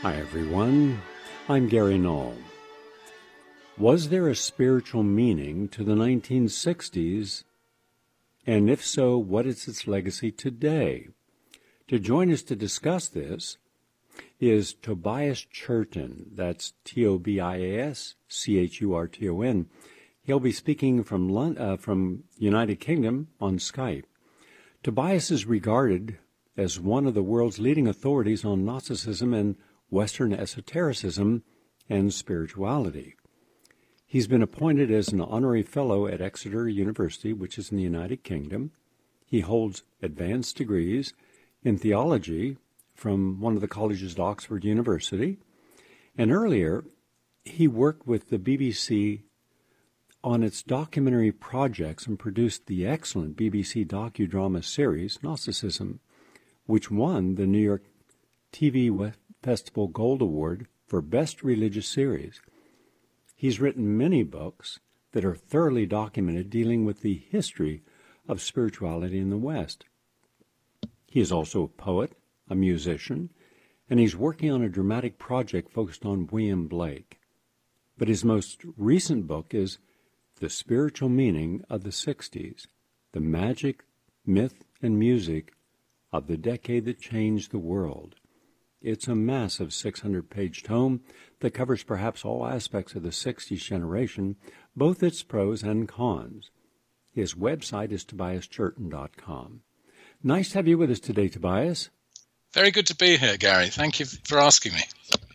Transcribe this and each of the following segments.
Hi, everyone. I'm Gary Null. Was there a spiritual meaning to the 1960s? And if so, what is its legacy today? To join us to discuss this is Tobias Churton. That's Tobias Churton. He'll be speaking from United Kingdom on Skype. Tobias is regarded as one of the world's leading authorities on Gnosticism and Western esotericism and spirituality. He's been appointed as an honorary fellow at Exeter University, which is in the United Kingdom. He holds advanced degrees in theology from one of the colleges at Oxford University. And earlier, he worked with the BBC on its documentary projects and produced the excellent BBC docudrama series, Gnosticism, which won the New York TV Festival Gold Award for Best Religious Series. He's written many books that are thoroughly documented dealing with the history of spirituality in the West. He is also a poet, a musician, and he's working on a dramatic project focused on William Blake. But his most recent book is The Spiritual Meaning of the 60s, the magic, myth, and music of the decade that changed the world. It's a massive 600-page tome that covers perhaps all aspects of the 60s generation, both its pros and cons. His website is tobiaschurton.com. Nice to have you with us today, Tobias. Very good to be here, Gary. Thank you for asking me.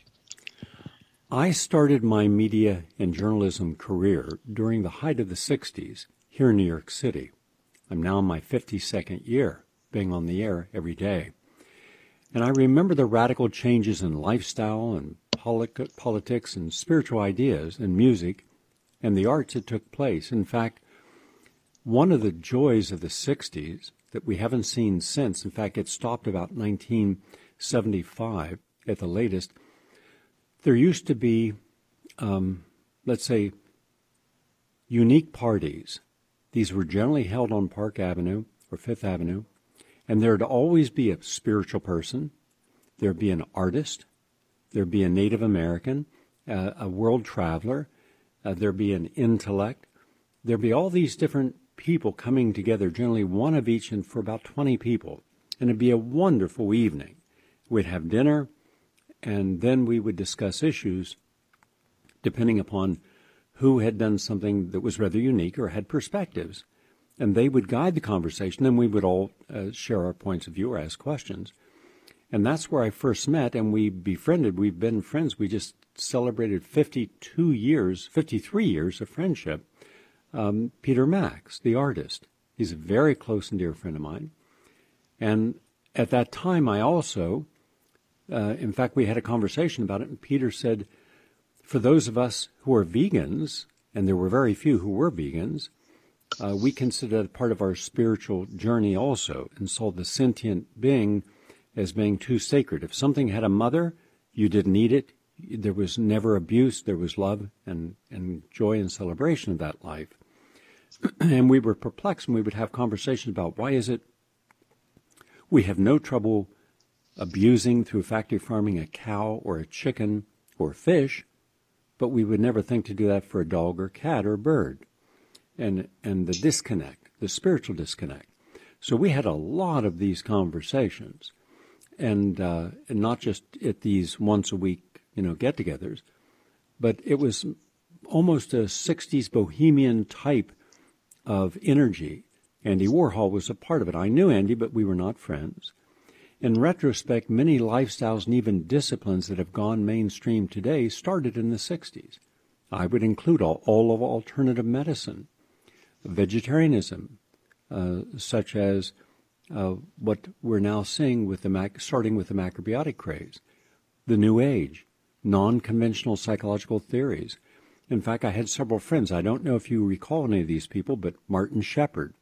I started my media and journalism career during the height of the 60s here in New York City. I'm now in my 52nd year, being on the air every day. And I remember the radical changes in lifestyle and politics and spiritual ideas and music and the arts that took place. In fact, one of the joys of the 60s that we haven't seen since, in fact, it stopped about 1975 at the latest, there used to be, let's say, unique parties. These were generally held on Park Avenue or Fifth Avenue. And there'd always be a spiritual person, there'd be an artist, there'd be a Native American, a world traveler, there'd be an intellect. There'd be all these different people coming together, generally one of each, and for about 20 people. And it'd be a wonderful evening. We'd have dinner, and then we would discuss issues depending upon who had done something that was rather unique or had perspectives. And they would guide the conversation, and we would all share our points of view or ask questions. And that's where I first met, and we befriended. We've been friends. We just celebrated 53 years of friendship. Peter Max, the artist, he's a very close and dear friend of mine. And at that time, I also, in fact, we had a conversation about it, and Peter said, for those of us who are vegans, and there were very few who were vegans, we consider that part of our spiritual journey also, and saw the sentient being as being too sacred. If something had a mother, you didn't eat it. There was never abuse. There was love and joy and celebration of that life. And we were perplexed, and we would have conversations about why is it we have no trouble abusing through factory farming a cow or a chicken or fish, but we would never think to do that for a dog or cat or bird. And the disconnect, the spiritual disconnect. So we had a lot of these conversations, and not just at these once-a-week, get-togethers, but it was almost a 60s bohemian type of energy. Andy Warhol was a part of it. I knew Andy, but we were not friends. In retrospect, many lifestyles and even disciplines that have gone mainstream today started in the 60s. I would include all of alternative medicine, vegetarianism, such as what we're now seeing with starting with the macrobiotic craze, the New Age, non-conventional psychological theories. In fact, I had several friends. I don't know if you recall any of these people, but Martin Shepard,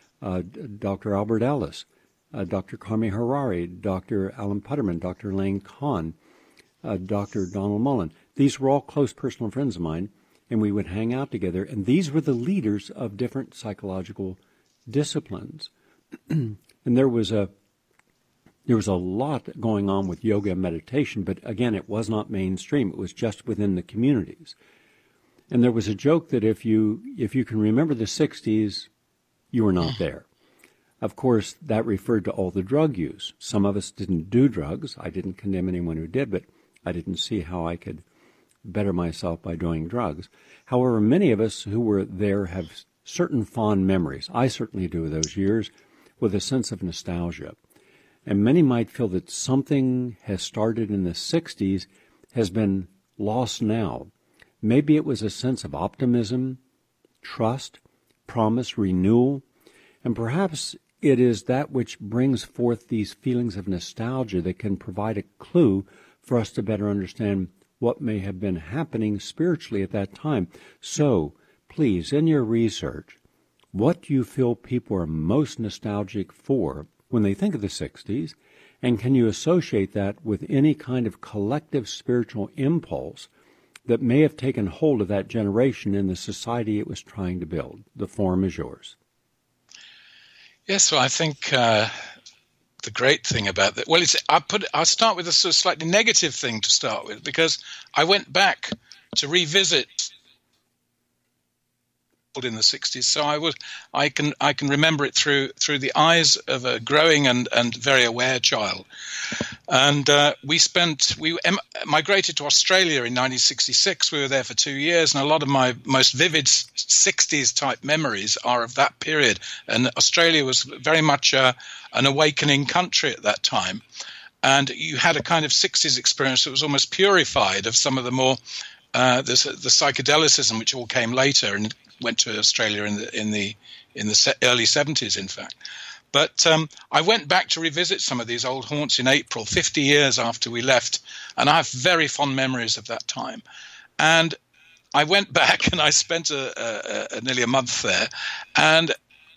Dr. Albert Ellis, Dr. Kami Harari, Dr. Alan Putterman, Dr. Lane Kahn, Dr. Donald Mullen. These were all close personal friends of mine, and we would hang out together. And these were the leaders of different psychological disciplines. And there was a There was a lot going on with yoga and meditation, but again, it was not mainstream. It was just within the communities. And there was a joke that if you can remember the 60s, you were not there. Of course, that referred to all the drug use. Some of us didn't do drugs. I didn't condemn anyone who did, but I didn't see how I could better myself by doing drugs. However, many of us who were there have certain fond memories. I certainly do of those years with a sense of nostalgia. And many might feel that something has started in the 60s has been lost now. Maybe it was a sense of optimism, trust, promise, renewal, and perhaps it is that which brings forth these feelings of nostalgia that can provide a clue for us to better understand what may have been happening spiritually at that time. So, please, in your research, what do you feel people are most nostalgic for when they think of the 60s, and can you associate that with any kind of collective spiritual impulse that may have taken hold of that generation in the society it was trying to build? The forum is yours. Yes, well, I think the great thing about that, well, I'll start with a sort of slightly negative thing to start with, because I went back to revisit in the 60s, so I can remember it through the eyes of a growing and very aware child. And we migrated to Australia in 1966. We were there for 2 years, and a lot of my most vivid 60s type memories are of that period. And Australia was very much an awakening country at that time, and you had a kind of 60s experience that was almost purified of some of the more the psychedelicism which all came later and went to Australia in the early 70s, in fact. But I went back to revisit some of these old haunts in April, 50 years after we left, and I have very fond memories of that time. And I went back and I spent nearly a month there, and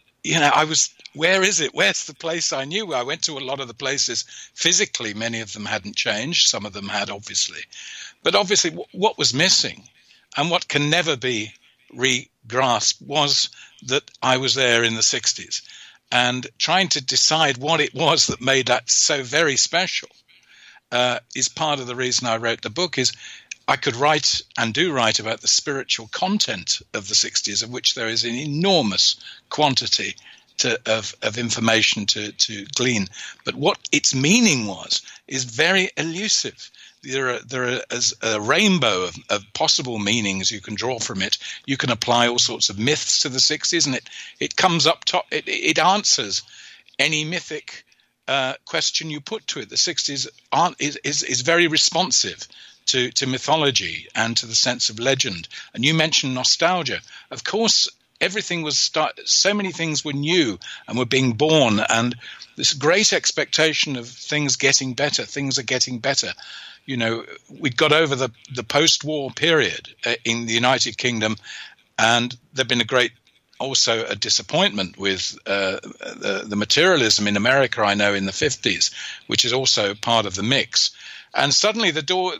I was, where is it? Where's the place I knew? I went to a lot of the places physically. Many of them hadn't changed. Some of them had, obviously. But obviously what was missing, and what can never be re-grasped, was that I was there in the 60s. And trying to decide what it was that made that so very special is part of the reason I wrote the book. Is I could write and do write about the spiritual content of the 60s, of which there is an enormous quantity of information to glean. But what its meaning was is very elusive. There are a rainbow of possible meanings you can draw from it. You can apply all sorts of myths to the 60s, and it comes up top. It answers any mythic question you put to it. The 60s is very responsive to mythology and to the sense of legend. And you mentioned nostalgia. Of course, everything was so many things were new and were being born, and this great expectation of things getting better. Things are getting better. We got over the post-war period in the United Kingdom, and there'd been also a disappointment with the materialism in America, I know, in the 50s, which is also part of the mix. And suddenly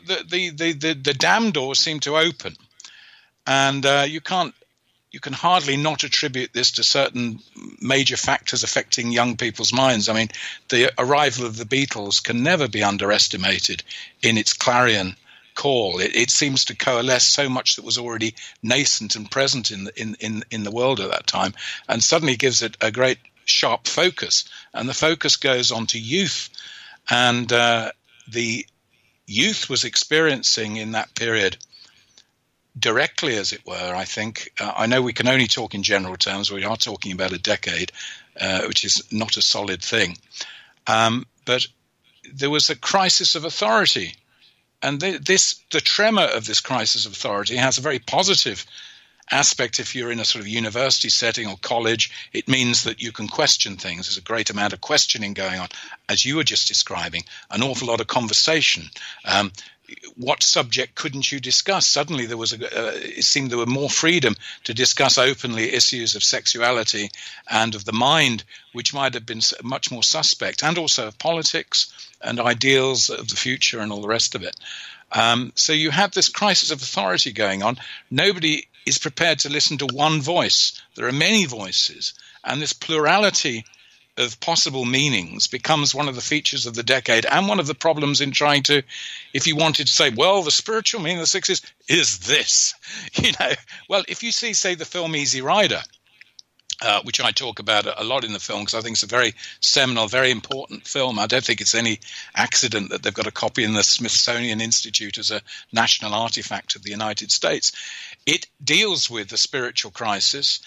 the dam doors seem to open, and you can hardly not attribute this to certain major factors affecting young people's minds. I mean, the arrival of the Beatles can never be underestimated in its clarion call. It seems to coalesce so much that was already nascent and present in the world at that time, and suddenly gives it a great sharp focus. And the focus goes on to youth, and the youth was experiencing in that period, directly, as it were, I think. I know we can only talk in general terms. We are talking about a decade, which is not a solid thing. But there was a crisis of authority. And the tremor of this crisis of authority has a very positive aspect. If you're in a sort of university setting or college, it means that you can question things. There's a great amount of questioning going on, as you were just describing, an awful lot of conversation. What subject couldn't you discuss? Suddenly it seemed there were more freedom to discuss openly issues of sexuality and of the mind, which might have been much more suspect, and also of politics and ideals of the future and all the rest of it. So you have this crisis of authority going on. Nobody is prepared to listen to one voice. There are many voices, and this plurality of possible meanings becomes one of the features of the decade, and one of the problems in trying to, if you wanted to say, well, the spiritual meaning of the 60s is this, well, if you see, say, the film Easy Rider, which I talk about a lot in the film because I think it's a very seminal, very important film. I don't think it's any accident that they've got a copy in the Smithsonian Institute as a national artifact of the United States. It deals with the spiritual crisis,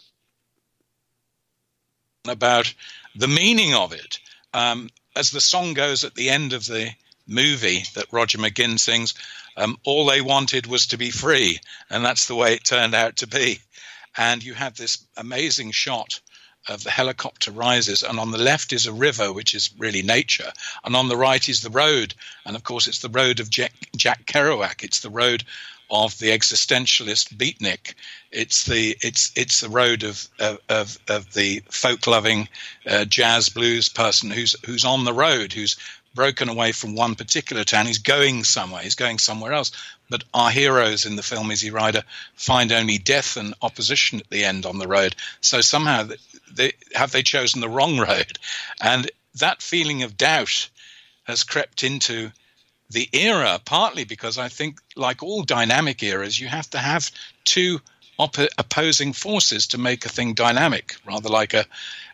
about the meaning of it. As the song goes at the end of the movie that Roger McGuinn sings, all they wanted was to be free, and that's the way it turned out to be. And you have this amazing shot of the helicopter rises, and on the left is a river, which is really nature, and on the right is the road. And of course, it's the road of Jack Kerouac. It's the road of the existentialist beatnik. It's the road of the folk-loving jazz blues person who's on the road, who's broken away from one particular town. He's going somewhere. He's going somewhere else. But our heroes in the film Easy Rider find only death and opposition at the end on the road. So somehow they chosen the wrong road? And that feeling of doubt has crept into the era, partly because I think, like all dynamic eras, you have to have two opposing forces to make a thing dynamic, rather like the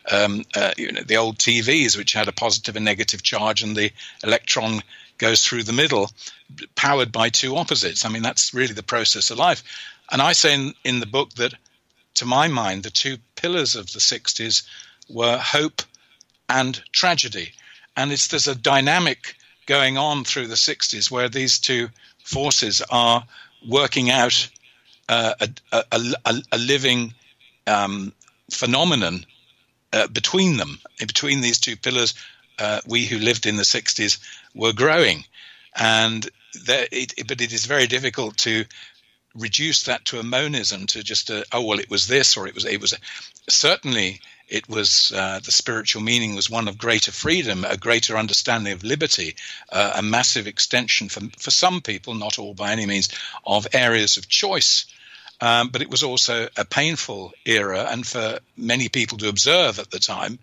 old TVs, which had a positive and negative charge, and the electron goes through the middle, powered by two opposites. I mean, that's really the process of life. And I say in the book that, to my mind, the two pillars of the 60s were hope and tragedy. And there's a dynamic going on through the 60s where these two forces are working out a living phenomenon between them. Between these two pillars, we who lived in the 60s were growing. And but it is very difficult to reduce that to a monism, to just it was this, or it was certainly it was the spiritual meaning was one of greater freedom, a greater understanding of liberty, a massive extension for some people, not all by any means, of areas of choice. But it was also a painful era, and for many people to observe at the time,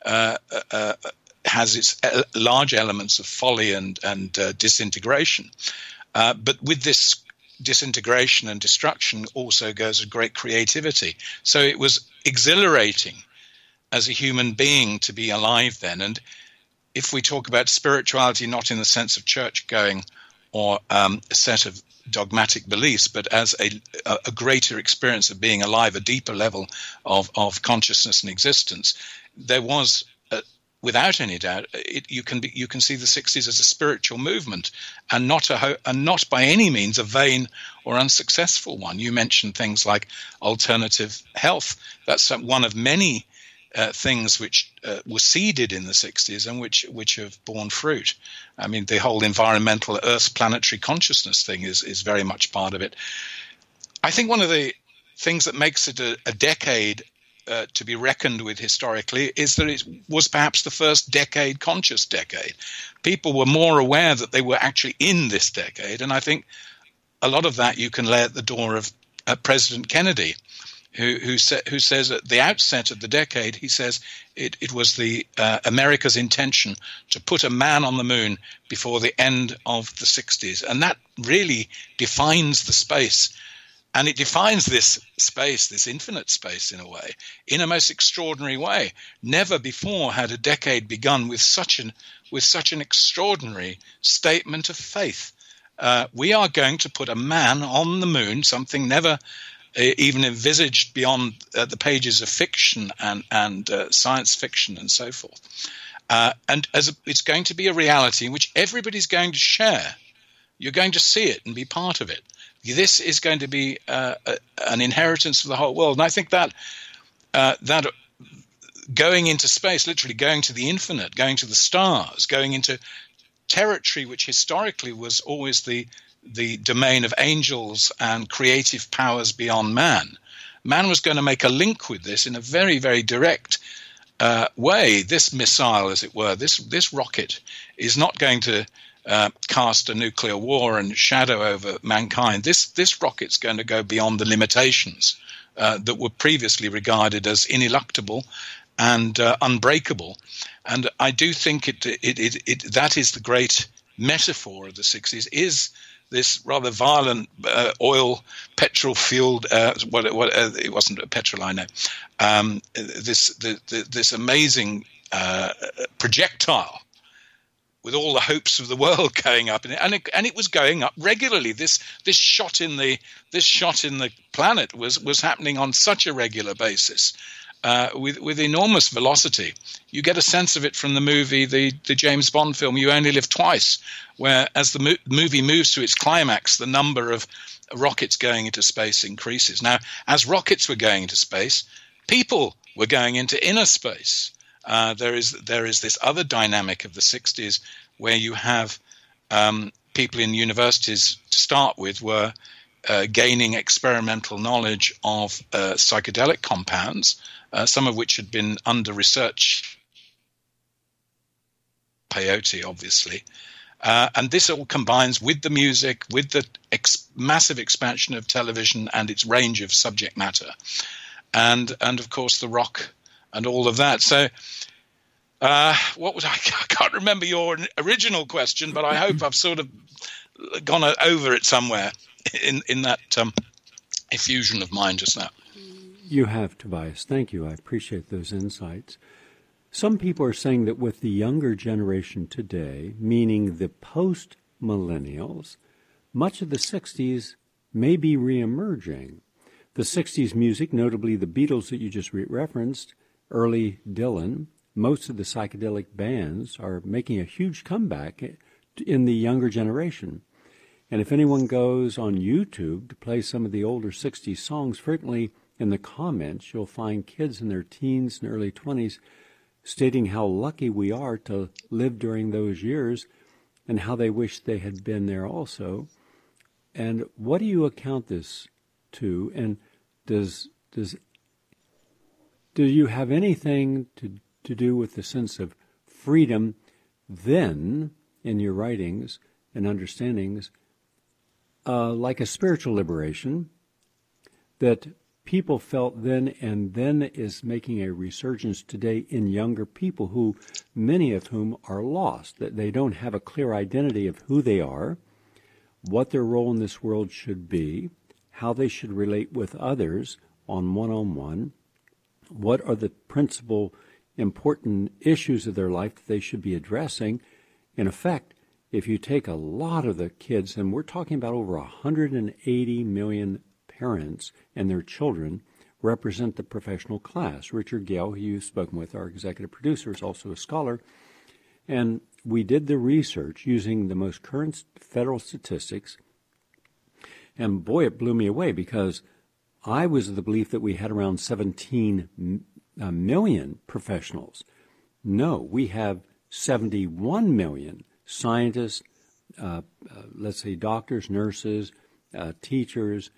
has its large elements of folly and disintegration. But with this disintegration and destruction also goes a great creativity. So it was exhilarating as a human being to be alive then. And if we talk about spirituality, not in the sense of church going or a set of dogmatic beliefs, but as a greater experience of being alive, a deeper level of consciousness and existence, there was, without any doubt, you can see the 60s as a spiritual movement, and not by any means a vain or unsuccessful one. You mentioned things like alternative health. That's one of many things which were seeded in the 60s and which have borne fruit. I mean, the whole environmental Earth planetary consciousness thing is very much part of it. I think one of the things that makes it a decade to be reckoned with historically is that it was perhaps the first conscious decade. People were more aware that they were actually in this decade, and I think a lot of that you can lay at the door of President Kennedy, who says at the outset of the decade, he says it was the America's intention to put a man on the moon before the end of the 60s, and that really defines the space. And it defines this space, this infinite space in a way, in a most extraordinary way. Never before had a decade begun with such an extraordinary statement of faith. We are going to put a man on the moon, something never even envisaged beyond the pages of fiction and science fiction and so forth. And it's going to be a reality in which everybody's going to share. You're going to see it and be part of it. This is going to be an inheritance for the whole world. And I think that going into space, literally going to the infinite, going to the stars, going into territory which historically was always the domain of angels and creative powers beyond man. Man was going to make a link with this in a very, very direct way. This missile, as it were, this rocket is not going to cast a nuclear war and shadow over mankind. This rocket's going to go beyond the limitations that were previously regarded as ineluctable and unbreakable. And I do think that is the great metaphor of the 60s, is this rather violent petrol fueled it wasn't a petrol, I know, this amazing projectile with all the hopes of the world going up in it, and it was going up regularly. This shot in the planet was happening on such a regular basis, with enormous velocity. You get a sense of it from the movie, the James Bond film You Only Live Twice, where as the movie moves to its climax, the number of rockets going into space increases. Now, as rockets were going into space, people were going into inner space. There is this other dynamic of the 60s where you have people in universities to start with were gaining experimental knowledge of psychedelic compounds, some of which had been under research. Peyote, obviously. And this all combines with the music, with the massive expansion of television and its range of subject matter, and of course the rock and all of that. So what was I can't remember your original question, but I hope I've sort of gone over it somewhere in that effusion of mine just now. You have, Tobias. Thank you. I appreciate those insights. Some people are saying that with the younger generation today, meaning the post-millennials, much of the 60s may be reemerging. The 60s music, notably the Beatles that you just referenced, early Dylan, most of the psychedelic bands are making a huge comeback in the younger generation. And if anyone goes on YouTube to play some of the older 60s songs, frequently in the comments you'll find kids in their teens and early 20s stating how lucky we are to live during those years and how they wish they had been there also. And what do you account this to? And do you have anything to do with the sense of freedom then in your writings and understandings, like a spiritual liberation that people felt then and then is making a resurgence today in younger people, who many of whom are lost, that they don't have a clear identity of who they are, what their role in this world should be, how they should relate with others on one-on-one, what are the principal important issues of their life that they should be addressing. In effect, if you take a lot of the kids, and we're talking about over 180 million parents and their children represent the professional class. Richard Gale, who you've spoken with, our executive producer, is also a scholar. And we did the research using the most current federal statistics. And boy, it blew me away, because I was of the belief that we had around 17 million professionals. No, we have 71 million scientists, let's say doctors, nurses, teachers,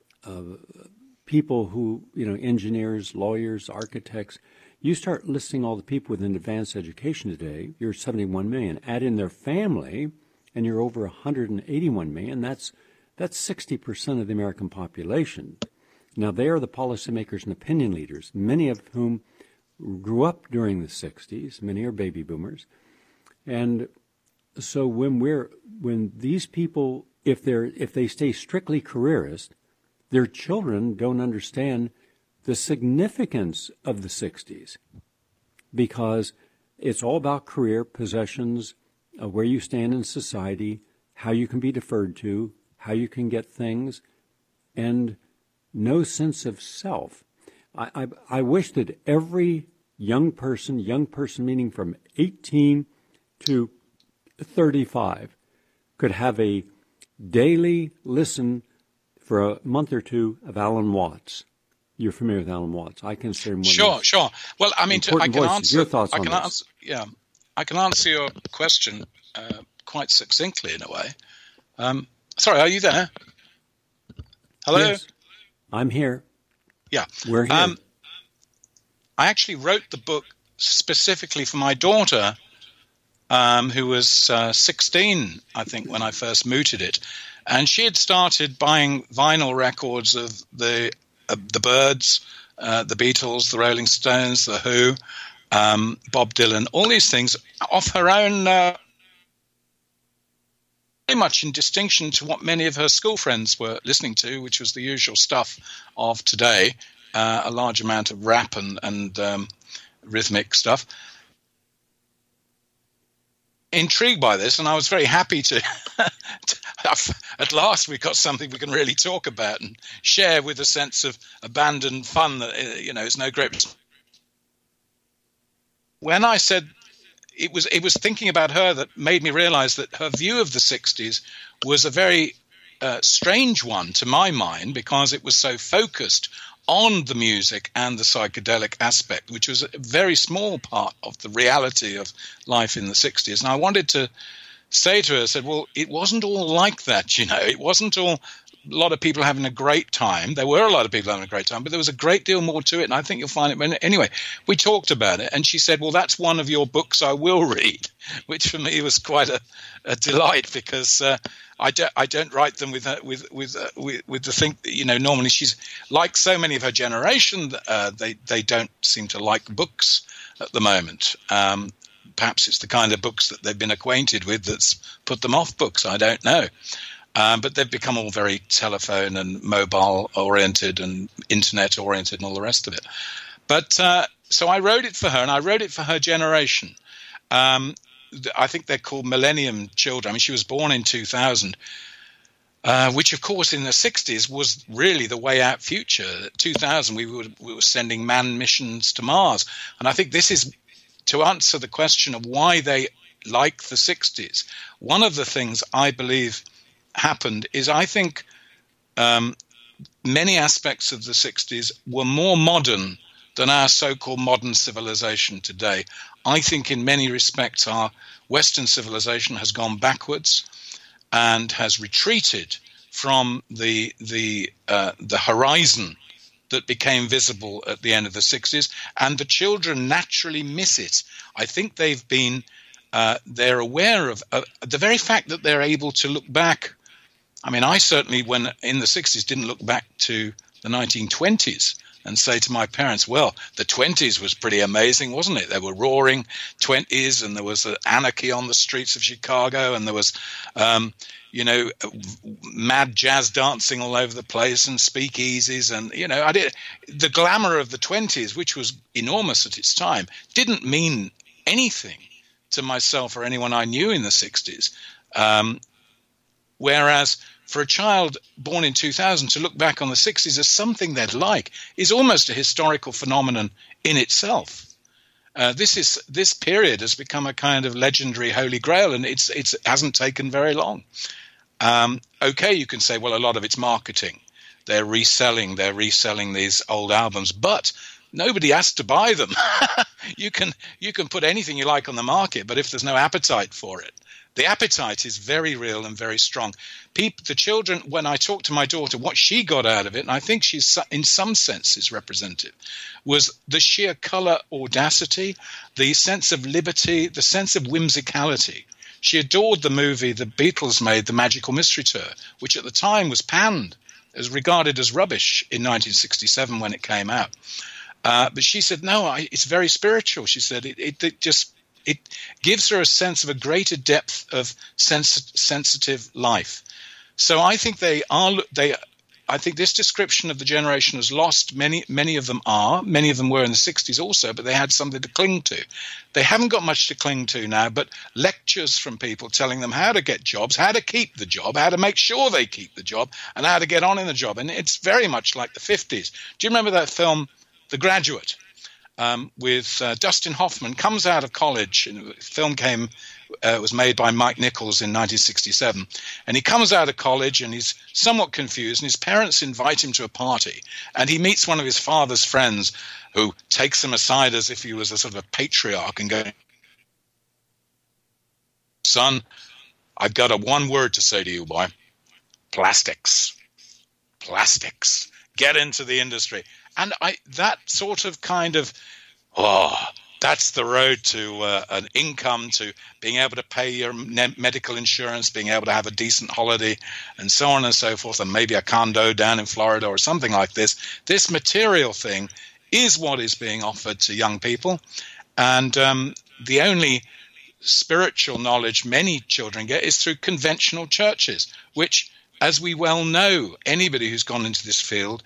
people who, engineers, lawyers, architects. You start listing all the people with an advanced education today, you're 71 million. Add in their family, and you're over 181 million. That's 60% of the American population. Now, they are the policymakers and opinion leaders, many of whom grew up during the 60s. Many are baby boomers. And so when these people, if they stay strictly careerist, their children don't understand the significance of the 60s, because it's all about career, possessions, where you stand in society, how you can be deferred to, how you can get things, and no sense of self. I wish that every young person meaning from 18 to 35, could have a daily listen for a month or two of Alan Watts. You're familiar with Alan Watts. I consider him one Sure. Well, I mean, I can answer your thoughts on this. I can answer your question quite succinctly in a way. Sorry, are you there? Hello? Yes, I'm here. Yeah. We're here. I actually wrote the book specifically for my daughter, who was 16, I think, when I first mooted it. And she had started buying vinyl records of the Byrds, the Beatles, the Rolling Stones, the Who, Bob Dylan, all these things off her own, very much in distinction to what many of her school friends were listening to, which was the usual stuff of today, a large amount of rap and rhythmic stuff. Intrigued by this, and I was very happy to at last we got something we can really talk about and share with a sense of abandoned fun that is no great. When I said it was thinking about her that made me realize that her view of the 60s was a very strange one to my mind, because it was so focused on the music and the psychedelic aspect, which was a very small part of the reality of life in the 60s. And I wanted to say to her, I said, well, it wasn't all like that, It wasn't all a lot of people having a great time. There were a lot of people having a great time, but there was a great deal more to it, and I think you'll find it. Anyway, we talked about it, and she said, well, that's one of your books I will read, which for me was quite a delight, because I don't write them with the thing, normally she's like so many of her generation, they don't seem to like books at the moment. Perhaps it's the kind of books that they've been acquainted with that's put them off books. I don't know. But they've become all very telephone and mobile oriented and internet oriented and all the rest of it. But so I wrote it for her, and I wrote it for her generation. I think they're called Millennium Children. I mean, she was born in 2000, which, of course, in the 60s was really the way out future. 2000, we were sending manned missions to Mars. And I think this is to answer the question of why they like the 60s. One of the things I believe happened is, I think many aspects of the 60s were more modern than our so-called modern civilization today. I think in many respects our Western civilization has gone backwards and has retreated from the horizon that became visible at the end of the 60s, and the children naturally miss it. I think they've been they're aware of the very fact that they're able to look back. I mean, I certainly, when in the 60s, didn't look back to the 1920s and say to my parents, well, the 20s was pretty amazing, wasn't it? There were roaring 20s, and there was anarchy on the streets of Chicago, and there was, mad jazz dancing all over the place and speakeasies. And, the glamour of the 20s, which was enormous at its time, didn't mean anything to myself or anyone I knew in the 60s. Whereas for a child born in 2000 to look back on the 60s as something they'd like is almost a historical phenomenon in itself. This period has become a kind of legendary holy grail, and it hasn't taken very long. Okay, you can say, well, a lot of it's marketing. They're reselling these old albums, but nobody has to buy them. You can put anything you like on the market, but if there's no appetite for it, the appetite is very real and very strong. The children, when I talked to my daughter, what she got out of it, and I think she's in some senses representative, was the sheer color audacity, the sense of liberty, the sense of whimsicality. She adored the movie the Beatles made, The Magical Mystery Tour, which at the time was panned, as regarded as rubbish in 1967 when it came out. But she said, no, it's very spiritual. She said it gives her a sense of a greater depth of sensitive life. So I think I think this description of the generation has lost. Many of them are. Many of them were in the 60s also, but they had something to cling to. They haven't got much to cling to now, but lectures from people telling them how to get jobs, how to keep the job, how to make sure they keep the job, and how to get on in the job. And it's very much like the 50s. Do you remember that film, The Graduate? With Dustin Hoffman, comes out of college. The film was made by Mike Nichols in 1967, and he comes out of college and he's somewhat confused, and his parents invite him to a party, and he meets one of his father's friends who takes him aside as if he was a sort of a patriarch and goes, son, I've got one word to say to you, boy. Plastics. Get into the industry. And that sort of kind of, That's the road to an income, to being able to pay your medical insurance, being able to have a decent holiday, and so on and so forth, and maybe a condo down in Florida or something like this. This material thing is what is being offered to young people, and the only spiritual knowledge many children get is through conventional churches, which, as we well know, anybody who's gone into this field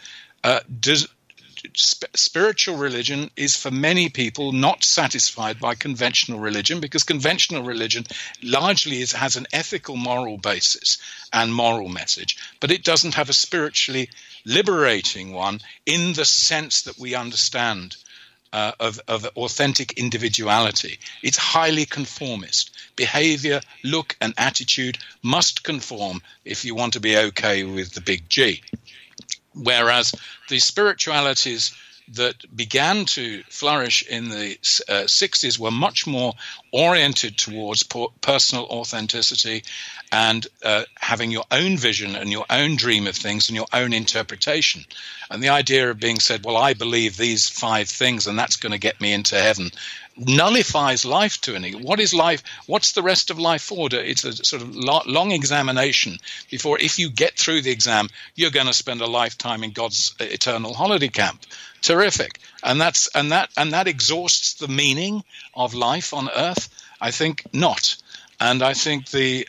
spiritual religion is for many people not satisfied by conventional religion, because conventional religion largely has an ethical moral basis and moral message, but it doesn't have a spiritually liberating one in the sense that we understand of authentic individuality. It's highly conformist. Behavior, look, and attitude must conform if you want to be okay with the big G. Whereas the spiritualities that began to flourish in the 60s were much more oriented towards personal authenticity and having your own vision and your own dream of things and your own interpretation. And the idea of being said, well, I believe these 5 things and that's going to get me into heaven, nullifies life to an. What is life? What's the rest of life for? It's a sort of long examination before, if you get through the exam, you're going to spend a lifetime in God's eternal holiday camp. Terrific. And that exhausts the meaning of life on earth? I think not. And I think the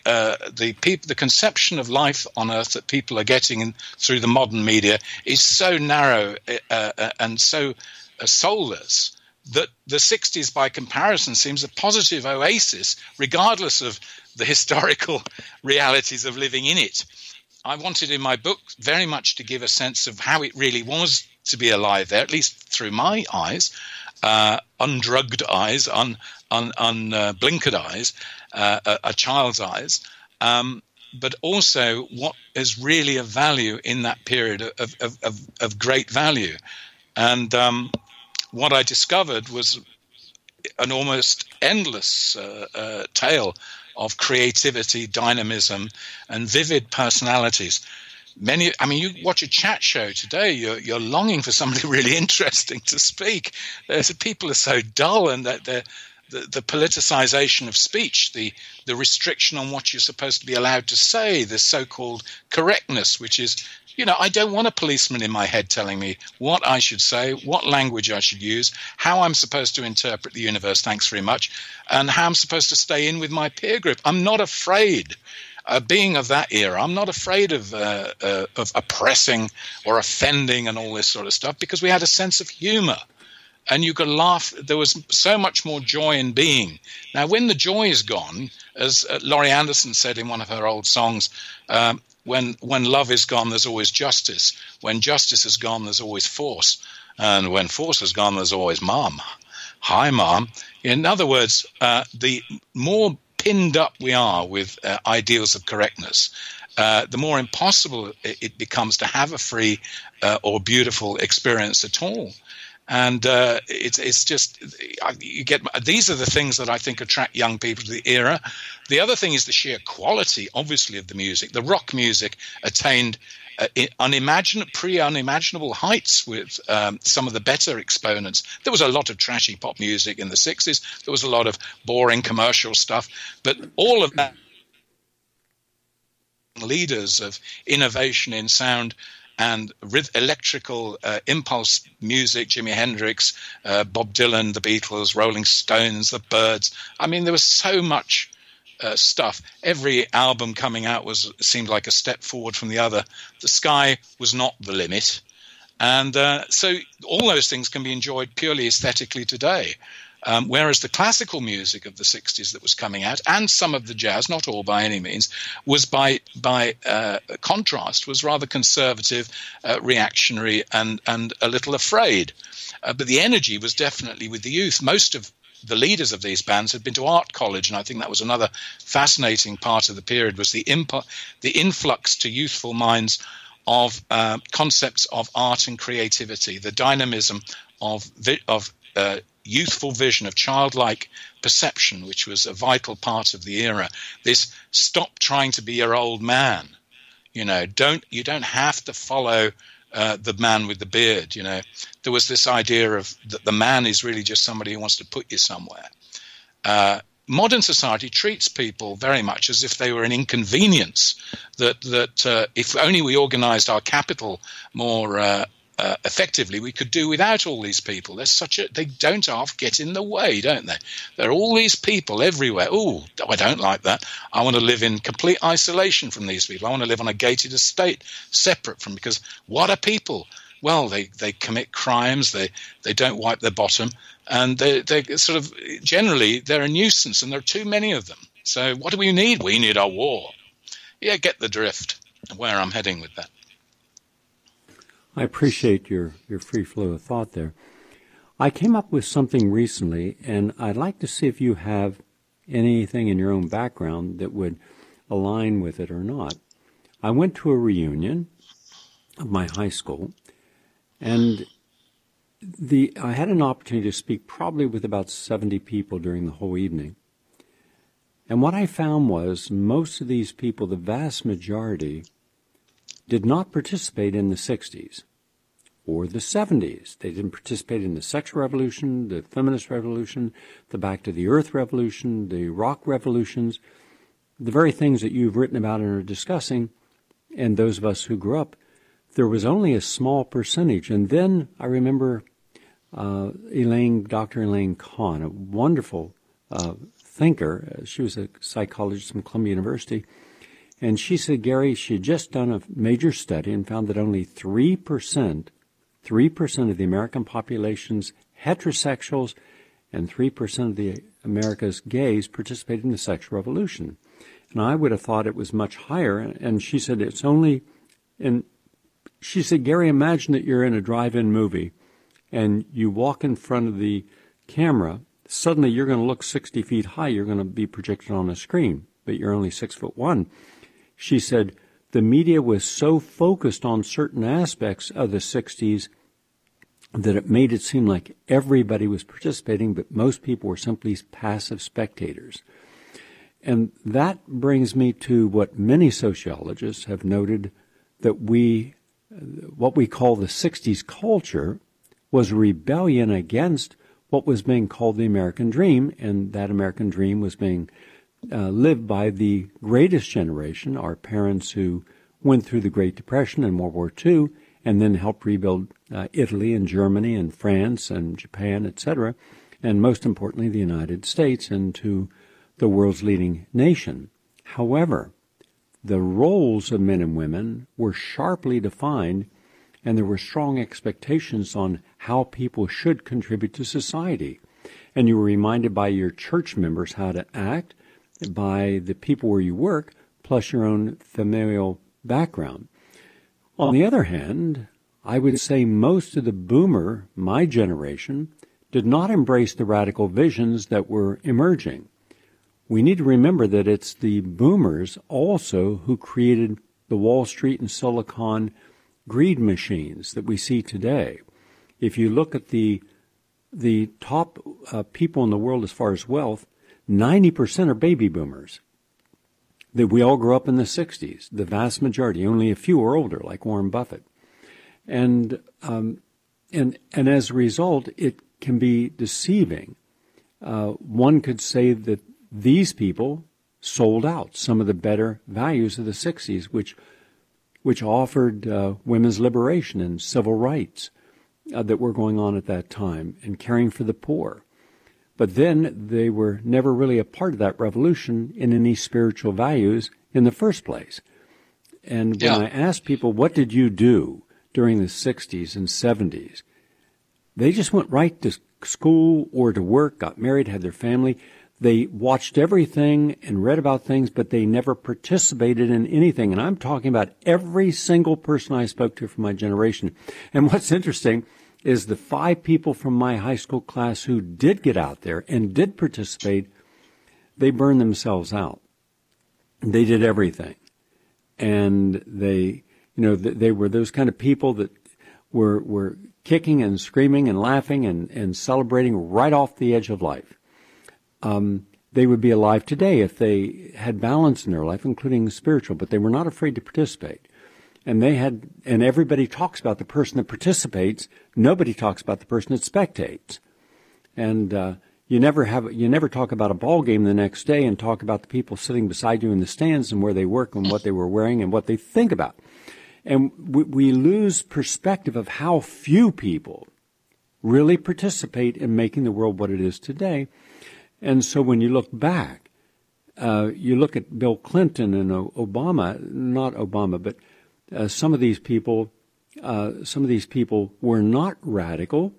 conception of life on earth that people are getting through the modern media is so narrow and so soulless that the 60s, by comparison, seems a positive oasis, regardless of the historical realities of living in it. I wanted in my book very much to give a sense of how it really was to be alive there, at least through my eyes, undrugged eyes, unblinkered eyes, a child's eyes, but also what is really of value in that period of great value. And what I discovered was an almost endless tale of creativity, dynamism, and vivid personalities. You watch a chat show today, you're longing for somebody really interesting to speak. People are so dull, and that the politicization of speech, the restriction on what you're supposed to be allowed to say, the so-called correctness, which is, I don't want a policeman in my head telling me what I should say, what language I should use, how I'm supposed to interpret the universe, thanks very much, and how I'm supposed to stay in with my peer group. I'm not afraid. Being of that era, I'm not afraid of oppressing or offending and all this sort of stuff, because we had a sense of humor. And you could laugh. There was so much more joy in being. Now, when the joy is gone, as Laurie Anderson said in one of her old songs, when love is gone, there's always justice. When justice is gone, there's always force. And when force is gone, there's always mom. Hi, mom. In other words, the more pinned up we are with ideals of correctness, the more impossible it becomes to have a free or beautiful experience at all. And it's just, you get, these are the things that I think attract young people to the era. The other thing is the sheer quality, obviously, of the music. The rock music attained unimaginable heights with some of the better exponents. There was a lot of trashy pop music in the 60s. There was a lot of boring commercial stuff. But all of that, leaders of innovation in sound and electrical impulse music, Jimi Hendrix, Bob Dylan, the Beatles, Rolling Stones, the Byrds. There was so much stuff. Every album coming out seemed like a step forward from the other. The sky was not the limit. And so all those things can be enjoyed purely aesthetically today. Whereas the classical music of the 60s that was coming out, and some of the jazz, not all by any means, was by contrast, was rather conservative, reactionary, and a little afraid. But the energy was definitely with the youth. Most of the leaders of these bands had been to art college, and I think that was another fascinating part of the period, was the influx to youthful minds of concepts of art and creativity, the dynamism of youthful vision, of childlike perception, which was a vital part of the era. This stop trying to be your old man. You don't have to follow the man with the beard. There was this idea of that the man is really just somebody who wants to put you somewhere. Modern society treats people very much as if they were an inconvenience, that if only we organized our capital more effectively, we could do without all these people. They don't half get in the way, don't they? There are all these people everywhere. Oh, I don't like that. I want to live in complete isolation from these people. I want to live on a gated estate, separate from, because what are people? Well, they commit crimes, they don't wipe their bottom, and they sort of, generally, they're a nuisance, and there are too many of them. So what do we need? We need a war. Yeah, get the drift of where I'm heading with that. I appreciate your free flow of thought there. I came up with something recently, and I'd like to see if you have anything in your own background that would align with it or not. I went to a reunion of my high school, and I had an opportunity to speak probably with about 70 people during the whole evening. And what I found was most of these people, the vast majority, did not participate in the 60s or the 70s. They didn't participate in the sexual revolution, the feminist revolution, the back to the earth revolution, the rock revolutions, the very things that you've written about and are discussing, and those of us who grew up. There was only a small percentage. And then I remember Dr. Elaine Kahn, a wonderful thinker. She was a psychologist from Columbia University. And she said, Gary, she had just done a major study and found that only 3% of the American population's heterosexuals and 3% of the America's gays participated in the sexual revolution. And I would have thought it was much higher. And she said, it's only, and she said, Gary, imagine that you're in a drive-in movie and you walk in front of the camera. Suddenly you're going to look 60 feet high. You're going to be projected on a screen, but you're only 6'1". She said the media was so focused on certain aspects of the 60s that it made it seem like everybody was participating, but most people were simply passive spectators. And that brings me to what many sociologists have noted, that what we call the 60s culture was rebellion against what was being called the American dream, and that American dream was being lived by the greatest generation, our parents who went through the Great Depression and World War II, and then helped rebuild Italy and Germany and France and Japan, etc., and most importantly, the United States into the world's leading nation. However, the roles of men and women were sharply defined, and there were strong expectations on how people should contribute to society. And you were reminded by your church members how to act, by the people where you work, plus your own familial background. On the other hand, I would say most of the boomer, my generation, did not embrace the radical visions that were emerging. We need to remember that it's the boomers also who created the Wall Street and Silicon greed machines that we see today. If you look at the top people in the world as far as wealth, 90% are baby boomers. That we all grew up in the 60s, the vast majority. Only a few are older, like Warren Buffett. And as a result, it can be deceiving. One could say that these people sold out some of the better values of the 60s, which offered women's liberation and civil rights that were going on at that time, and caring for the poor. But then they were never really a part of that revolution in any spiritual values in the first place. And when I asked people, what did you do during the 60s and 70s? They just went right to school or to work, got married, had their family. They watched everything and read about things, but they never participated in anything. And I'm talking about every single person I spoke to from my generation. And what's interesting is the 5 people from my high school class who did get out there and did participate, they burned themselves out. They did everything. And they were those kind of people that were kicking and screaming and laughing and celebrating right off the edge of life. They would be alive today if they had balance in their life, including spiritual, but they were not afraid to participate. and everybody talks about the person that participates. Nobody talks about the person that spectates. And you never talk about a ball game the next day and talk about the people sitting beside you in the stands and where they work and what they were wearing and what they think about. And we lose perspective of how few people really participate in making the world what it is today. And so when you look back, you look at Bill Clinton and Obama, not Obama, but some of these people were not radical,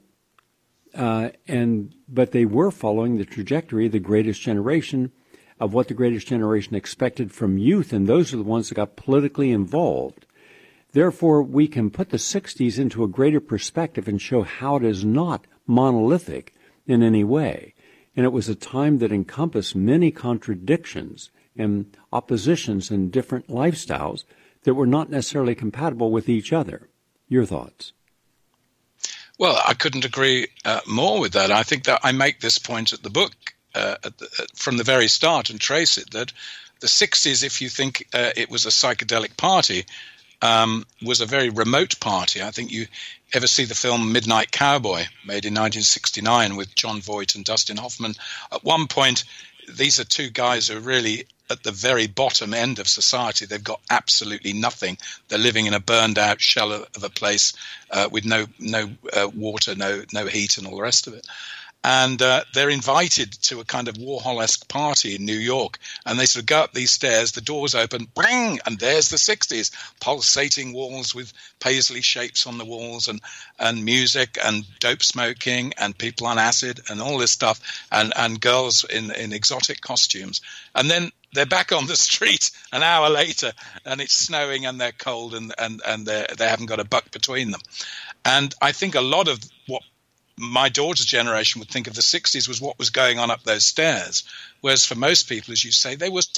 but they were following the trajectory of the greatest generation, of what the greatest generation expected from youth, and those are the ones that got politically involved. Therefore, we can put the 60s into a greater perspective and show how it is not monolithic in any way. And it was a time that encompassed many contradictions and oppositions and different lifestyles that were not necessarily compatible with each other. Your thoughts? Well, I couldn't agree more with that. I think that I make this point at the book from the very start and trace it, that the 60s, if you think it was a psychedelic party, was a very remote party. I think you ever see the film Midnight Cowboy, made in 1969 with Jon Voight and Dustin Hoffman. At one point, these are two guys who are really at the very bottom end of society. They've got absolutely nothing. They're living in a burned out shell of a place with no water, no heat, and all the rest of it. And they're invited to a kind of Warhol-esque party in New York. And they sort of go up these stairs, the doors open, bang, and there's the 60s, pulsating walls with paisley shapes on the walls and music and dope smoking and people on acid and all this stuff and girls in exotic costumes. And then they're back on the street an hour later and it's snowing and they're cold and they haven't got a buck between them. And I think a lot of what my daughter's generation would think of the 60s was what was going on up those stairs. Whereas for most people, as you say, they were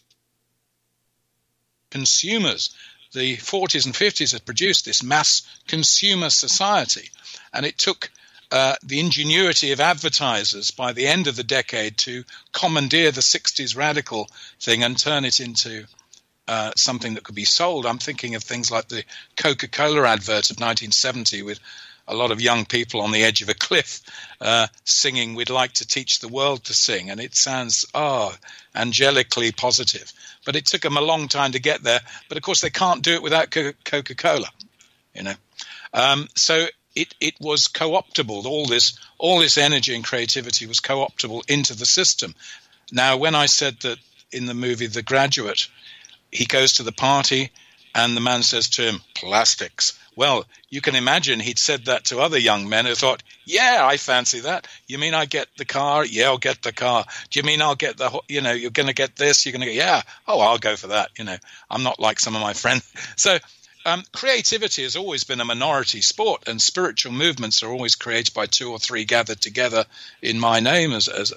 consumers. The 40s and 50s had produced this mass consumer society. And it took the ingenuity of advertisers by the end of the decade to commandeer the 60s radical thing and turn it into something that could be sold. I'm thinking of things like the Coca-Cola advert of 1970 with a lot of young people on the edge of a cliff singing, "We'd like to teach the world to sing." And it sounds, angelically positive. But it took them a long time to get there. But, of course, they can't do it without Coca-Cola, you know. So it was co-optable. All this energy and creativity was co-optable into the system. Now, when I said that in the movie The Graduate, he goes to the party and the man says to him, "Plastics." Well, you can imagine he'd said that to other young men who thought, "Yeah, I fancy that. You mean I get the car? Yeah, I'll get the car. Do you mean I'll get you're going to get this? You're going to get, yeah. Oh, I'll go for that. I'm not like some of my friends." So creativity has always been a minority sport, and spiritual movements are always created by two or three gathered together in my name,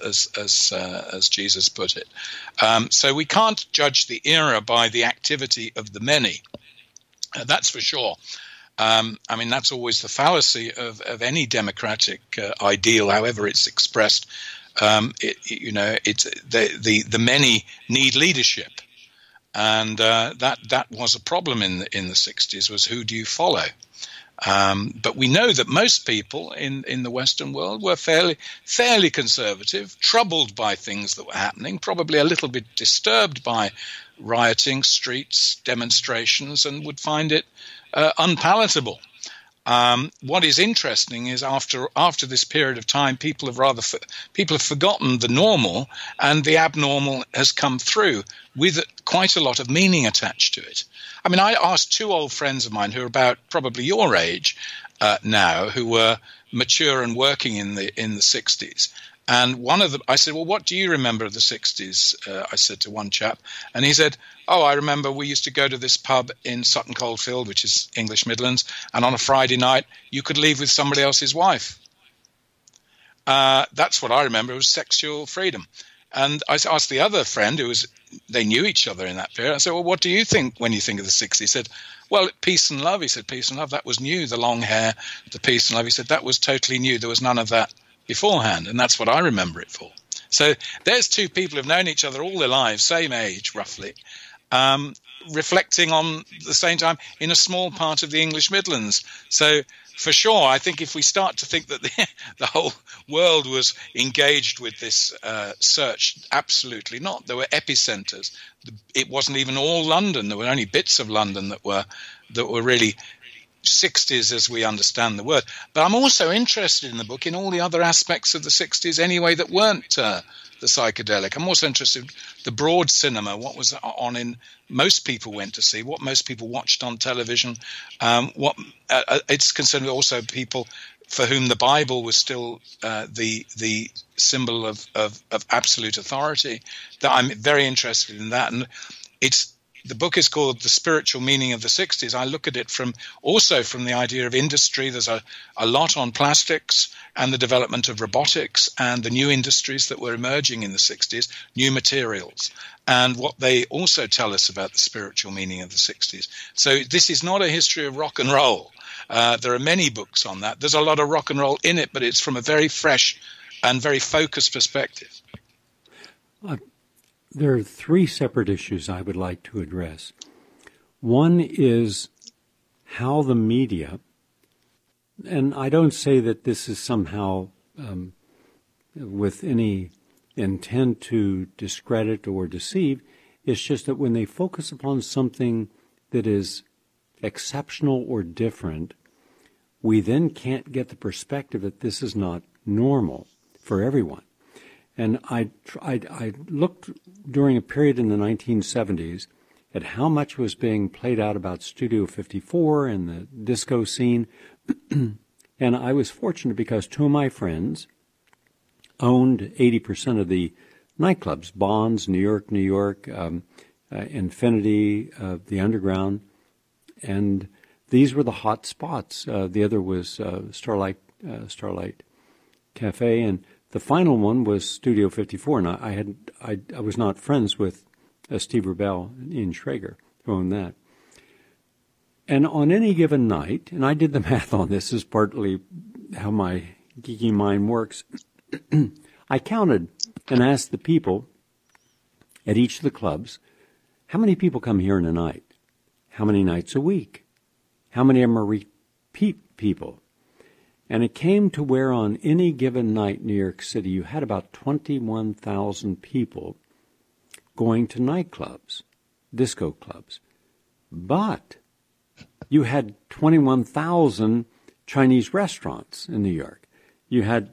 as Jesus put it. So we can't judge the era by the activity of the many. That's for sure. That's always the fallacy of any democratic ideal, however it's expressed. It's the many need leadership, and that was a problem in the 60s. Was who do you follow? But we know that most people in the Western world were fairly conservative, troubled by things that were happening, probably a little bit disturbed by rioting, streets, demonstrations, and would find it unpalatable. What is interesting is after this period of time, people have forgotten the normal, and the abnormal has come through with quite a lot of meaning attached to it. I mean, I asked two old friends of mine who are about probably your age now, who were mature and working in the 60s. And one of them, I said, "Well, what do you remember of the 60s? I said to one chap. And he said, "Oh, I remember we used to go to this pub in Sutton Coldfield, which is English Midlands, and on a Friday night, you could leave with somebody else's wife." That's what I remember. It was sexual freedom. And I asked the other friend, they knew each other in that period. I said, "Well, what do you think when you think of the 60s? He said, "Well, peace and love." He said, "Peace and love, that was new. The long hair, the peace and love." He said, "That was totally new. There was none of that beforehand." And that's what I remember it for. So there's two people who've known each other all their lives, same age roughly, reflecting on the same time in a small part of the English Midlands. So for sure, I think if we start to think that the whole world was engaged with this search, absolutely not. There were epicenters. It wasn't even all London. There were only bits of London that were really 60s as we understand the word. But I'm also interested in the book in all the other aspects of the 60s anyway that weren't the psychedelic. I'm also interested in the broad cinema, what was on in most people went to see, what most people watched on television. It's concerned with also people for whom the Bible was still the symbol of absolute authority. That I'm very interested in that, and the book is called The Spiritual Meaning of the 60s. I look at it from the idea of industry. There's a lot on plastics and the development of robotics and the new industries that were emerging in the 60s, new materials, and what they also tell us about the spiritual meaning of the 60s. So this is not a history of rock and roll. There are many books on that. There's a lot of rock and roll in it, but it's from a very fresh and very focused perspective. There are three separate issues I would like to address. One is how the media, and I don't say that this is somehow with any intent to discredit or deceive, it's just that when they focus upon something that is exceptional or different, we then can't get the perspective that this is not normal for everyone. And I looked during a period in the 1970s at how much was being played out about Studio 54 and the disco scene. And I was fortunate because two of my friends owned 80% of the nightclubs, Bonds, New York, Infinity, the Underground. And these were the hot spots. The other was Starlight Cafe, and the final one was Studio 54, and I was not friends with Steve Rebell and Ian Schrager, who owned that. And on any given night, and I did the math on this, is partly how my geeky mind works, I counted and asked the people at each of the clubs, how many people come here in a night? How many nights a week? How many of them are repeat people? And it came to where on any given night in New York City, you had about 21,000 people going to nightclubs, disco clubs. But you had 21,000 Chinese restaurants in New York. You had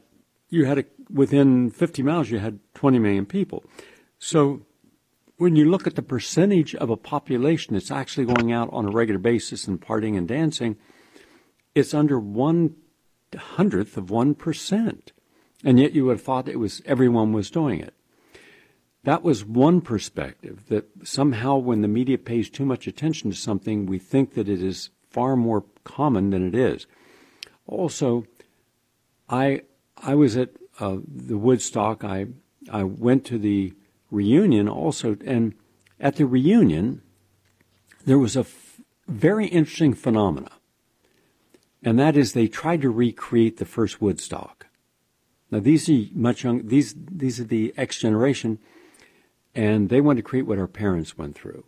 within 50 miles, you had 20 million people. So when you look at the percentage of a population that's actually going out on a regular basis and partying and dancing, it's under 1/100th of 1%. And yet you would have thought everyone was doing it. That was one perspective, that somehow when the media pays too much attention to something, we think that it is far more common than it is. Also, I was at the Woodstock. I went to the reunion also, and at the reunion, there was a very interesting phenomena, and that is they tried to recreate the first Woodstock. Now, these are much young. These are the X generation, and they wanted to create what our parents went through.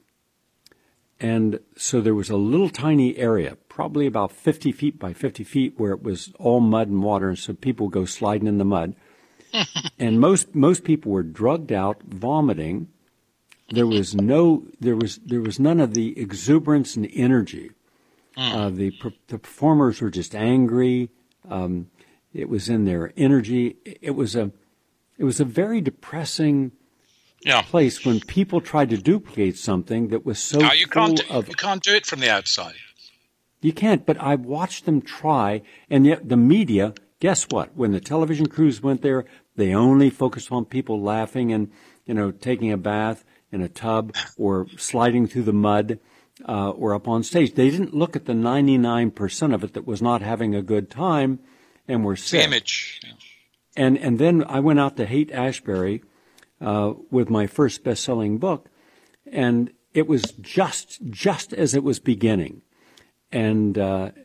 And so there was a little tiny area, probably about 50 feet by 50 feet, where it was all mud and water, and so people would go sliding in the mud. And most people were drugged out, vomiting. There was none of the exuberance and energy. The performers were just angry. It was in their energy. It was a very depressing place when people tried to duplicate something that was so you can't do it from the outside. You can't, but I watched them try, and yet the media, guess what? When the television crews went there, they only focused on people laughing and, taking a bath in a tub or sliding through the mud or up on stage. They didn't look at the 99% of it that was not having a good time and were sick. The image. Yeah. And then I went out to Haight-Ashbury with my first best-selling book, and it was just as it was beginning, and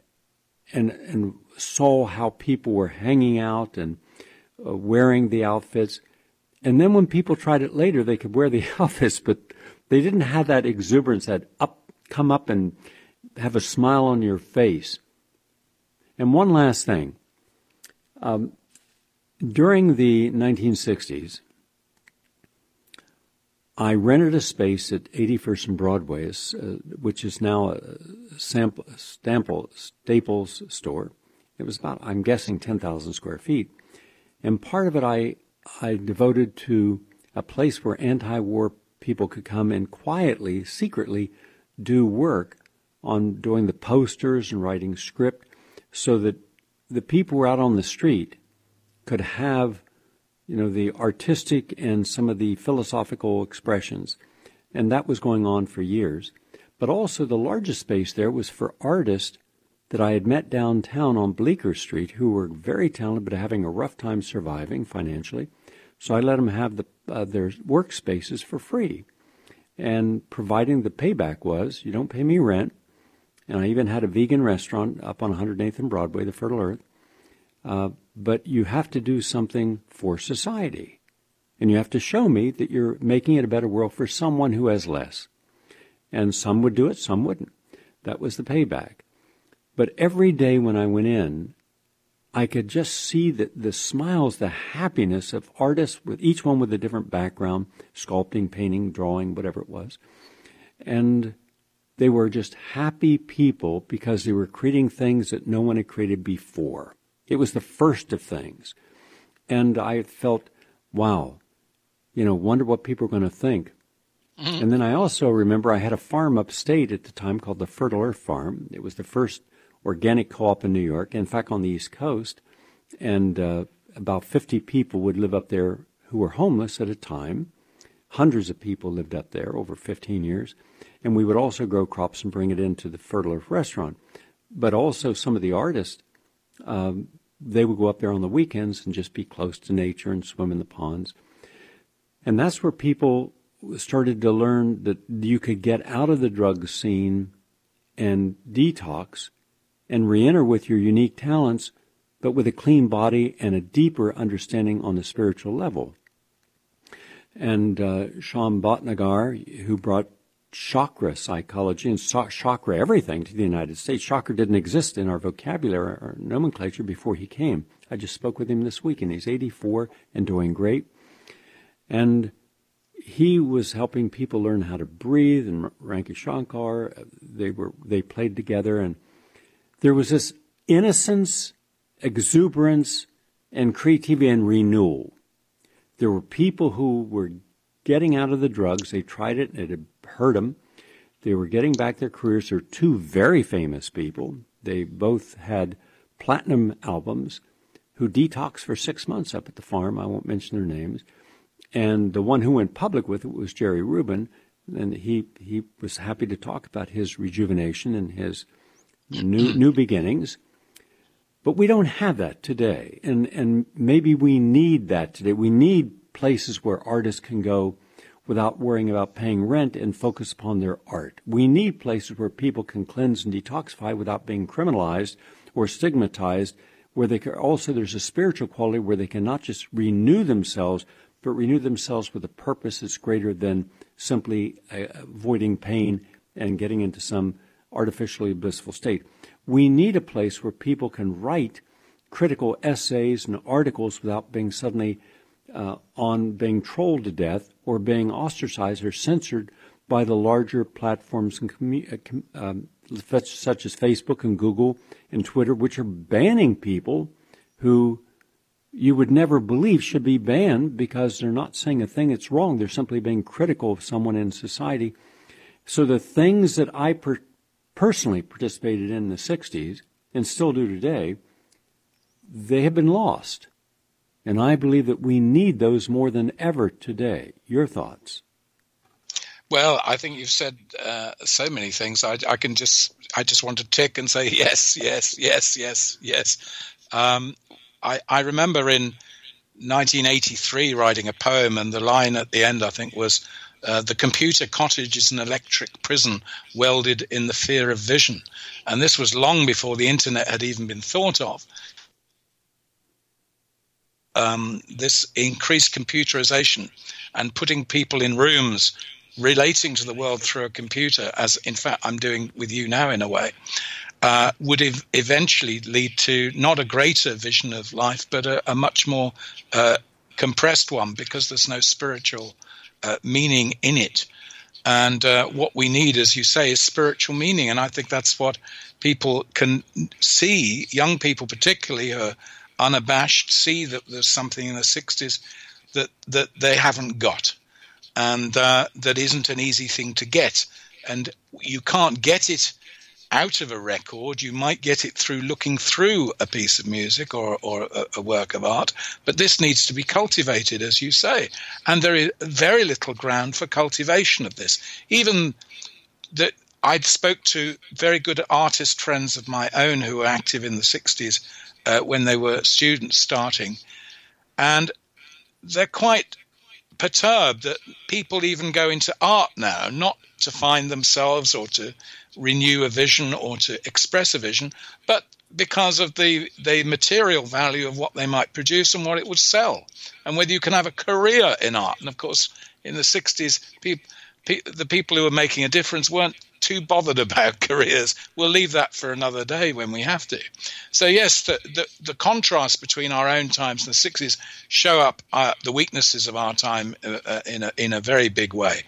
saw how people were hanging out and wearing the outfits. And then when people tried it later, they could wear the outfits, but They didn't have that exuberance, come up and have a smile on your face. And one last thing. During the 1960s, I rented a space at 81st and Broadway, which is now a Staples store. It was about, I'm guessing, 10,000 square feet. And part of it I devoted to a place where anti-war people could come and quietly, secretly do work on doing the posters and writing script so that the people who were out on the street could have, the artistic and some of the philosophical expressions. And that was going on for years. But also the largest space there was for artists that I had met downtown on Bleecker Street who were very talented but having a rough time surviving financially. So I let them have their workspaces for free. And providing the payback was, you don't pay me rent. And I even had a vegan restaurant up on 108th and Broadway, the Fertile Earth. But you have to do something for society. And you have to show me that you're making it a better world for someone who has less. And some would do it, some wouldn't. That was the payback. But every day when I went in, I could just see the smiles, the happiness of artists, with each one with a different background, sculpting, painting, drawing, whatever it was. And they were just happy people because they were creating things that no one had created before. It was the first of things. And I felt, wow, wonder what people are going to think. Mm-hmm. And then I also remember I had a farm upstate at the time called the Fertile Earth Farm. It was the first organic co-op in New York, in fact, on the East Coast. And about 50 people would live up there who were homeless at a time. Hundreds of people lived up there over 15 years. And we would also grow crops and bring it into the Fertile Earth restaurant. But also some of the artists, they would go up there on the weekends and just be close to nature and swim in the ponds. And that's where people started to learn that you could get out of the drug scene and detox and re-enter with your unique talents, but with a clean body and a deeper understanding on the spiritual level. And Sean Bhatnagar, who brought chakra psychology and chakra everything to the United States. Chakra didn't exist in our vocabulary or nomenclature before he came. I just spoke with him this week, and he's 84 and doing great. And he was helping people learn how to breathe, and Ranki Shankar, they played together, and there was this innocence, exuberance, and creativity and renewal. There were people who were getting out of the drugs. They tried it, and it had hurt them. They were getting back their careers. There were two very famous people. They both had platinum albums who detoxed for 6 months up at the farm. I won't mention their names. And the one who went public with it was Jerry Rubin, and he was happy to talk about his rejuvenation and his new beginnings. But we don't have that today, and maybe we need that today. We need places where artists can go without worrying about paying rent and focus upon their art. We need places where people can cleanse and detoxify without being criminalized or stigmatized, where they can also, there's a spiritual quality where they can not just renew themselves, but renew themselves with a purpose that's greater than simply avoiding pain and getting into some artificially blissful state. We need a place where people can write critical essays and articles without being suddenly on being trolled to death or being ostracized or censored by the larger platforms and such as Facebook and Google and Twitter, which are banning people who you would never believe should be banned because they're not saying a thing that's wrong. They're simply being critical of someone in society. So the things that I personally participated in the 60s and still do today, they have been lost. And I believe that we need those more than ever today. Your thoughts? Well, I think you've said so many things. I just want to tick and say yes, yes, yes, yes, yes. I remember in 1983 writing a poem, and the line at the end, I think, was, the computer cottage is an electric prison welded in the fear of vision. And this was long before the internet had even been thought of. This increased computerization and putting people in rooms relating to the world through a computer, as in fact I'm doing with you now in a way, would eventually lead to not a greater vision of life, but a much more compressed one, because there's no spiritual meaning in it. And what we need, as you say, is spiritual meaning. And I think that's what people can see, young people particularly, who are unabashed, see that there's something in the 60s that they haven't got, and that isn't an easy thing to get. And you can't get it out of a record. You might get it through looking through a piece of music or a work of art, but this needs to be cultivated, as you say. And there is very little ground for cultivation of this. Even that I spoke to very good artist friends of my own who were active in the 60s when they were students starting, and they're quite perturbed that people even go into art now, not to find themselves or to renew a vision or to express a vision, but because of the material value of what they might produce and what it would sell, and whether you can have a career in art. And of course, in the 60s, the people who were making a difference weren't too bothered about careers. We'll leave that for another day when we have to. So yes, the contrast between our own times and the 60s show up the weaknesses of our time in a very big way.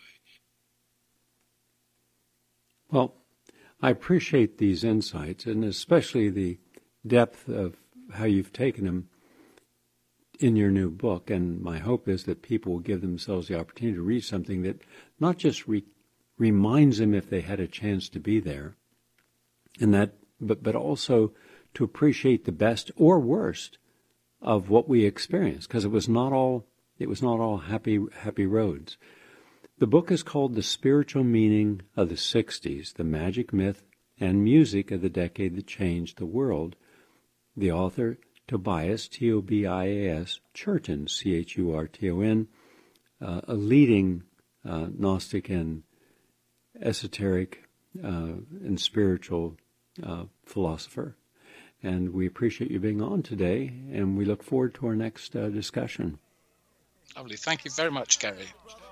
Well, I appreciate these insights, and especially the depth of how you've taken them in your new book. And my hope is that people will give themselves the opportunity to read something that not just reminds them, if they had a chance to be there, and that, but also to appreciate the best or worst of what we experienced, because it was not all happy roads. The book is called The Spiritual Meaning of the 60s, The Magic, Myth, and Music of the Decade That Changed the World. The author, Tobias, Tobias Churton, Churton, a leading Gnostic and esoteric and spiritual philosopher. And we appreciate you being on today, and we look forward to our next discussion. Lovely. Thank you very much, Gary.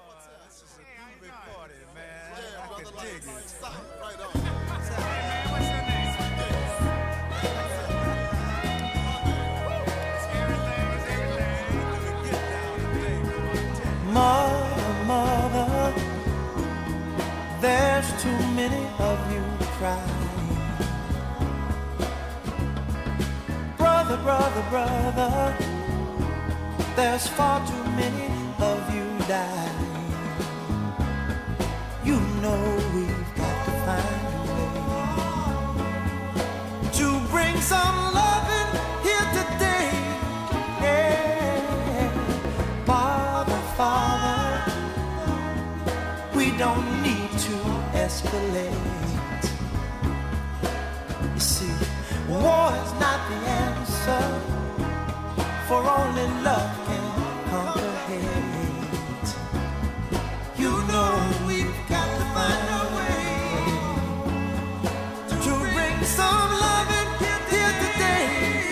Mother, there's too many of you crying. Brother, there's far too many of you dying. You know we've got to find a way to bring some loving here today. Yeah. Father, we don't need to escalate. You see, war is not the answer, for only love can conquer hate. You know we've got to find a way to bring some loving here today.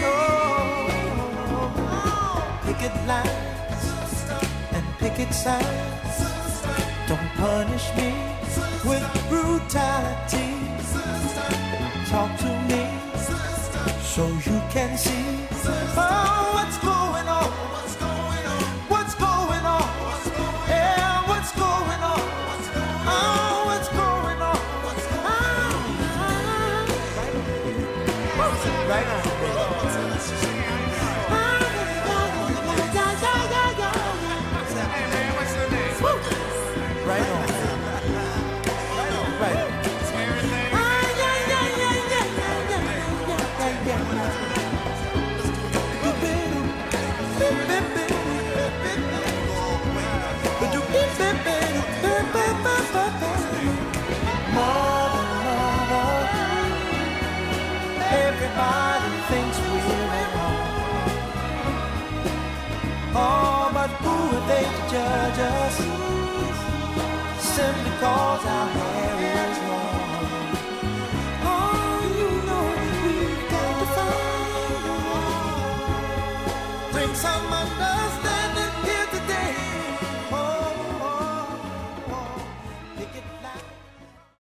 Oh, picket lines and picket signs, don't punish me with brutality. Talk to me so you can see what's going on. What's going on? Yeah, what's going on? Oh, what's going on? Right on. Right on. Right on. Mother, everybody thinks we're wrong. Oh, but who are they to judge us? Simply cause our hair